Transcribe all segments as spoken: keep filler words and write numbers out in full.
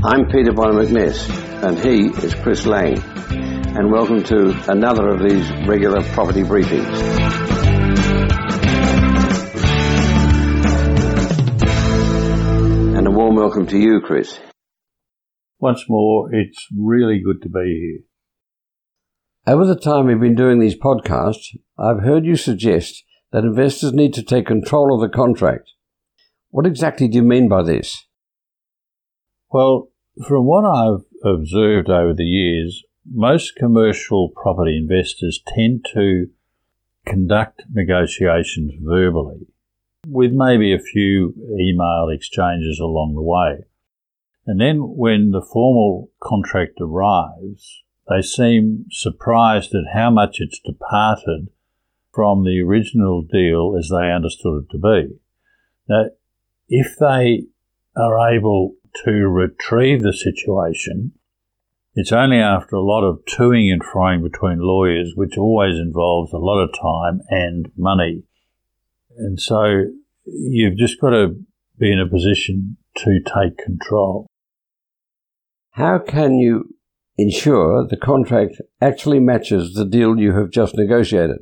I'm Peter Bonner McNess, and he is Chris Lang, and welcome to another of these regular property briefings. And a warm welcome to you, Chris. Once more, it's really good to be here. Over the time we've been doing these podcasts, I've heard you suggest that investors need to take control of the contract. What exactly do you mean by this? Well, from what I've observed over the years, most commercial property investors tend to conduct negotiations verbally, with maybe a few email exchanges along the way. And then when the formal contract arrives, they seem surprised at how much it's departed from the original deal as they understood it to be. Now, if they are able to retrieve the situation, it's only after a lot of toing and froing between lawyers, which always involves a lot of time and money. And so you've just got to be in a position to take control. How can you ensure the contract actually matches the deal you have just negotiated?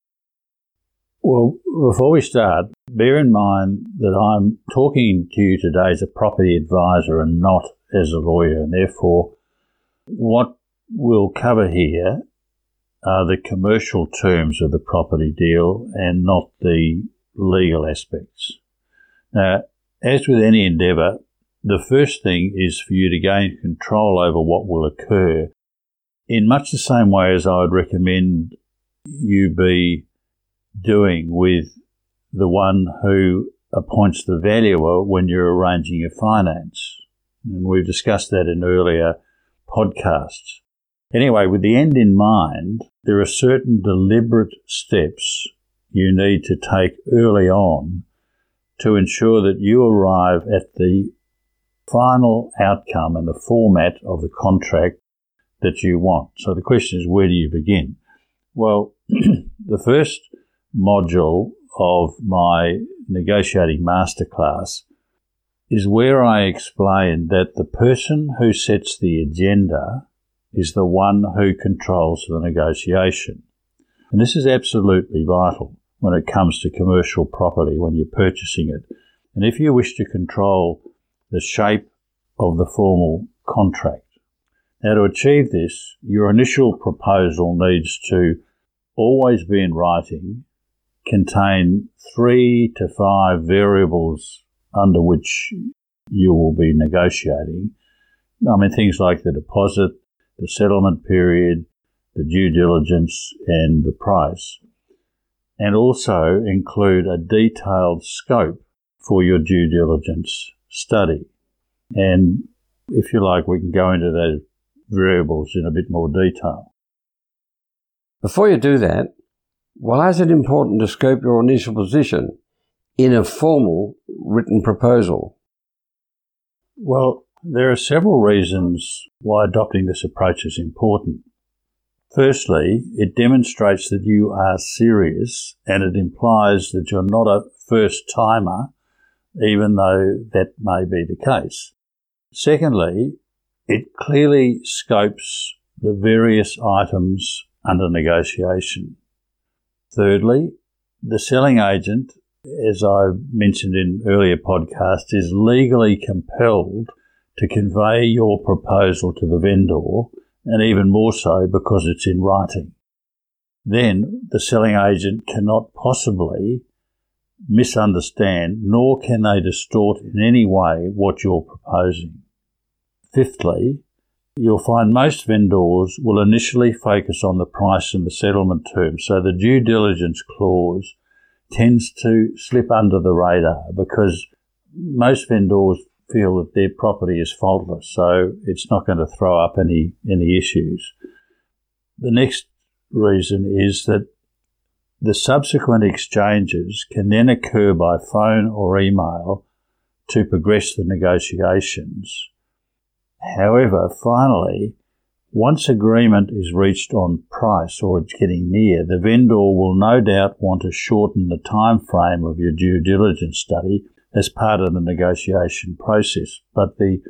Well, before we start, bear in mind that I'm talking to you today as a property advisor and not as a lawyer, and therefore what we'll cover here are the commercial terms of the property deal and not the legal aspects. Now, as with any endeavour, the first thing is for you to gain control over what will occur in much the same way as I would recommend you be doing with the one who appoints the valuer when you're arranging your finance. And we've discussed that in earlier podcasts. Anyway, with the end in mind, there are certain deliberate steps you need to take early on to ensure that you arrive at the final outcome and the format of the contract that you want. So the question is, where do you begin? Well, the first module of my negotiating masterclass is where I explain that the person who sets the agenda is the one who controls the negotiation. And this is absolutely vital when it comes to commercial property, when you're purchasing it. And if you wish to control the shape of the formal contract. Now, to achieve this, your initial proposal needs to always be in writing, contain three to five variables under which you will be negotiating. I mean, things like the deposit, the settlement period, the due diligence, and the price. And also include a detailed scope for your due diligence study. And if you like, we can go into those variables in a bit more detail. Before you do that, why is it important to scope your initial position in a formal written proposal? Well, there are several reasons why adopting this approach is important. Firstly, it demonstrates that you are serious, and it implies that you're not a first-timer, even though that may be the case. Secondly, it clearly scopes the various items under negotiation. Thirdly, the selling agent, as I mentioned in earlier podcasts, is legally compelled to convey your proposal to the vendor, and even more so because it's in writing. Then the selling agent cannot possibly misunderstand, nor can they distort in any way what you're proposing. Fifthly, you'll find most vendors will initially focus on the price and the settlement terms, so the due diligence clause tends to slip under the radar because most vendors feel that their property is faultless, so it's not going to throw up any, any issues. The next reason is that the subsequent exchanges can then occur by phone or email to progress the negotiations. However, finally, once agreement is reached on price or it's getting near, the vendor will no doubt want to shorten the time frame of your due diligence study as part of the negotiation process. But the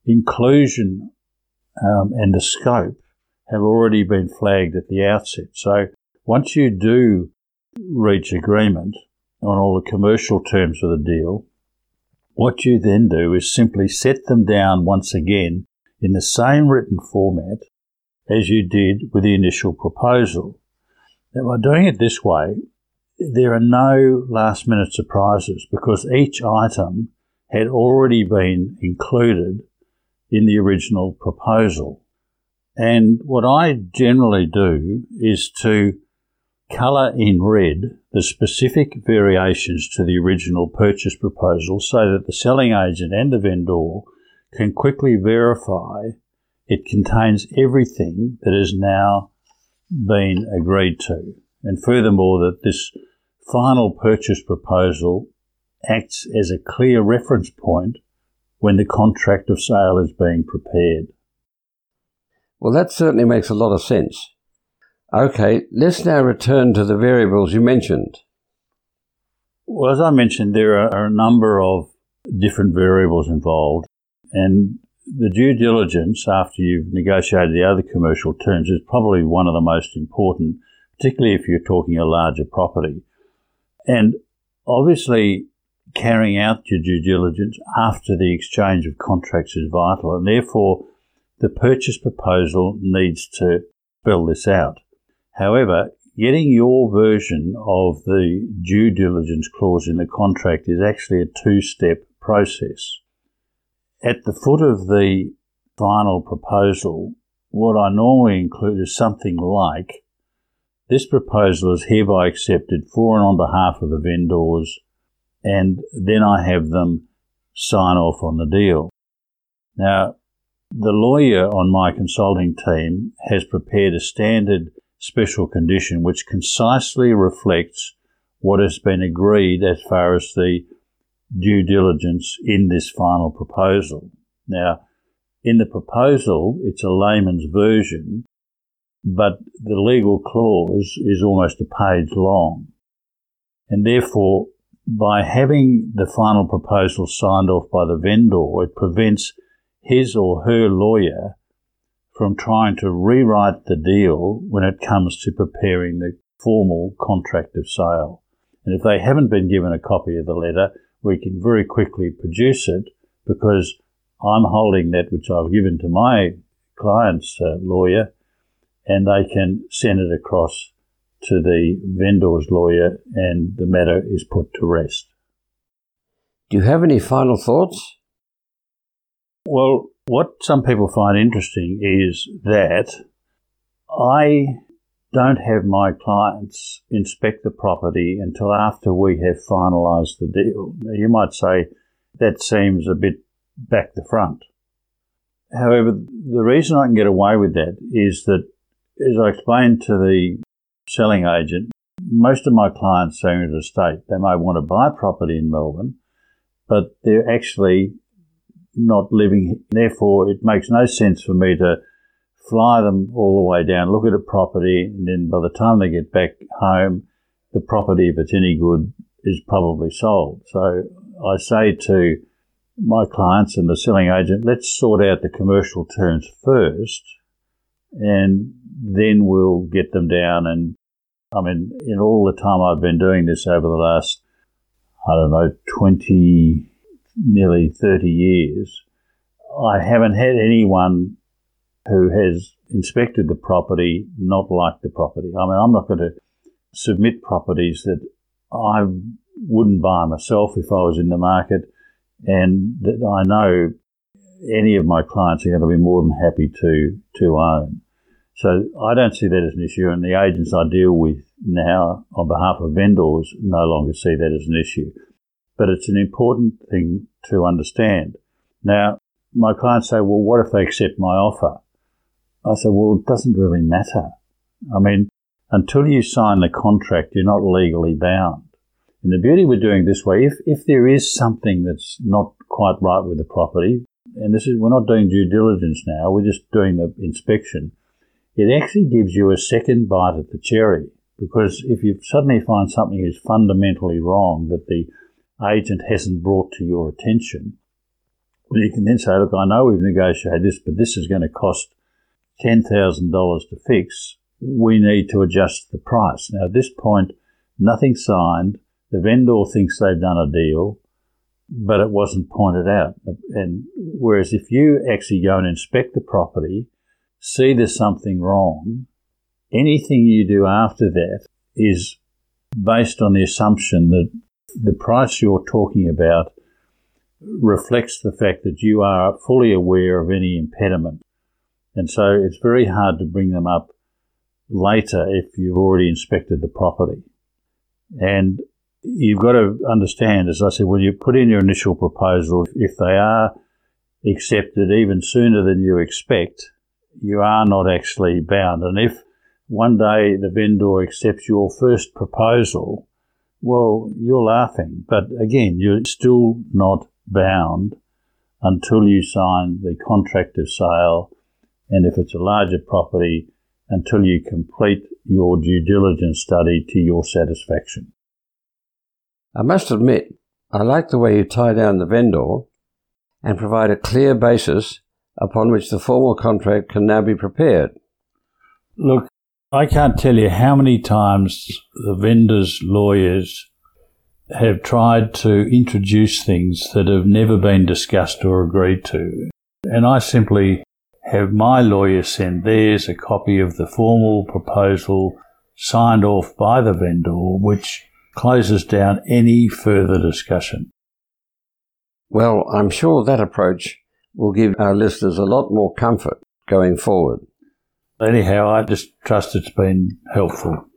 inclusion um, and the scope have already been flagged at the outset. So once you do reach agreement on all the commercial terms of the deal, what you then do is simply set them down once again in the same written format as you did with the initial proposal. Now, by doing it this way, there are no last-minute surprises because each item had already been included in the original proposal. And what I generally do is to colour in red the specific variations to the original purchase proposal so that the selling agent and the vendor can quickly verify it contains everything that has now been agreed to. And furthermore, that this final purchase proposal acts as a clear reference point when the contract of sale is being prepared. Well, that certainly makes a lot of sense. Okay, let's now return to the variables you mentioned. Well, as I mentioned, there are a number of different variables involved, and the due diligence after you've negotiated the other commercial terms is probably one of the most important, particularly if you're talking a larger property. And obviously, carrying out your due diligence after the exchange of contracts is vital, and therefore the purchase proposal needs to spell this out. However, getting your version of the due diligence clause in the contract is actually a two-step process. At the foot of the final proposal, what I normally include is something like, this proposal is hereby accepted for and on behalf of the vendors, and then I have them sign off on the deal. Now, the lawyer on my consulting team has prepared a standard special condition which concisely reflects what has been agreed as far as the due diligence in this final proposal. Now, in the proposal, it's a layman's version, but the legal clause is almost a page long. And therefore, by having the final proposal signed off by the vendor, it prevents his or her lawyer from trying to rewrite the deal when it comes to preparing the formal contract of sale. And if they haven't been given a copy of the letter, we can very quickly produce it because I'm holding that which I've given to my client's uh, lawyer, and they can send it across to the vendor's lawyer and the matter is put to rest. Do you have any final thoughts? Well, what some people find interesting is that I don't have my clients inspect the property until after we have finalised the deal. Now, you might say that seems a bit back to front. However, the reason I can get away with that is that, as I explained to the selling agent, most of my clients are in the state. They may want to buy property in Melbourne, but they're actually not living. Therefore, it makes no sense for me to fly them all the way down, look at a property, and then by the time they get back home, the property, if it's any good, is probably sold. So I say to my clients and the selling agent, let's sort out the commercial terms first, and then we'll get them down. And I mean, in all the time I've been doing this over the last, I don't know, twenty, nearly thirty years, I haven't had anyone who has inspected the property not like the property. I mean, I'm not going to submit properties that I wouldn't buy myself if I was in the market, and that I know any of my clients are going to be more than happy to to own. So I don't see that as an issue, and the agents I deal with now on behalf of vendors no longer see that as an issue. But it's an important thing to understand. Now, my clients say, well, what if they accept my offer? I say, well, it doesn't really matter. I mean, until you sign the contract, you're not legally bound. And the beauty with doing it this way, if, if there is something that's not quite right with the property, and this is, we're not doing due diligence now, we're just doing the inspection, it actually gives you a second bite at the cherry. Because if you suddenly find something is fundamentally wrong that the agent hasn't brought to your attention, Well, you can then say, look, I know we've negotiated this, but this is going to cost ten thousand dollars to fix. We need to adjust the price. Now, at this point, nothing's signed. The vendor thinks they've done a deal, but it wasn't pointed out. And whereas if you actually go and inspect the property, see there's something wrong, anything you do after that is based on the assumption that the price you're talking about reflects the fact that you are fully aware of any impediment. And so it's very hard to bring them up later if you've already inspected the property. And you've got to understand, as I said, when you put in your initial proposal, if they are accepted even sooner than you expect, you are not actually bound. And if one day the vendor accepts your first proposal, well, you're laughing. But again, you're still not bound until you sign the contract of sale, and if it's a larger property, until you complete your due diligence study to your satisfaction. I must admit, I like the way you tie down the vendor and provide a clear basis upon which the formal contract can now be prepared. Look, I can't tell you how many times the vendor's lawyers have tried to introduce things that have never been discussed or agreed to. And I simply have my lawyer send theirs a copy of the formal proposal signed off by the vendor, which closes down any further discussion. Well, I'm sure that approach will give our listeners a lot more comfort going forward. Anyhow, I just trust it's been helpful.